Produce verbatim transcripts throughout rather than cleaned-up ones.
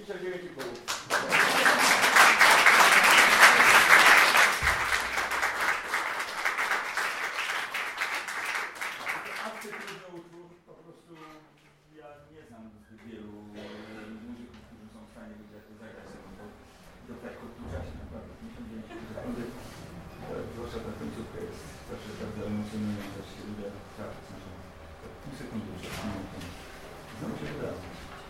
dwadzieścia dziewięć i pół. Akcyjny utwór, po prostu ja nie znam zbyt wielu muzyków, którzy są w stanie zagrać sobie do, do tak krótkim czasie, naprawdę. pięćdziesiąt dziewięć sekundy. Zwłaszcza ta końcówka jest zawsze bardzo emocjonująca, się lubię trafić na to. Pół sekundy przed minutą. Znowu się udało.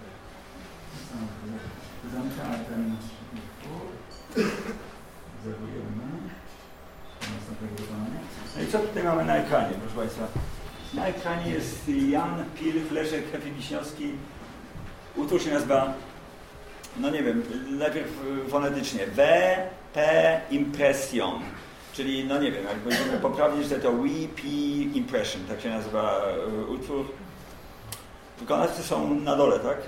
Zamykamy ten utwór. Zerwujemy. Następnego wykonania. No i co tutaj mamy na ekranie, proszę Państwa? Na ekranie jest Jan Pilch, Leszek Hefi-Wiśniowski. Utwór się nazywa, no nie wiem, najpierw fonetycznie W P Impression. Czyli, no nie wiem, jak będziemy poprawnie, że to V P Impression, tak się nazywa utwór. Wykonawcy są na dole, tak?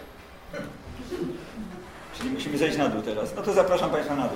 Czyli musimy zejść na dół teraz. No to zapraszam Państwa na dół.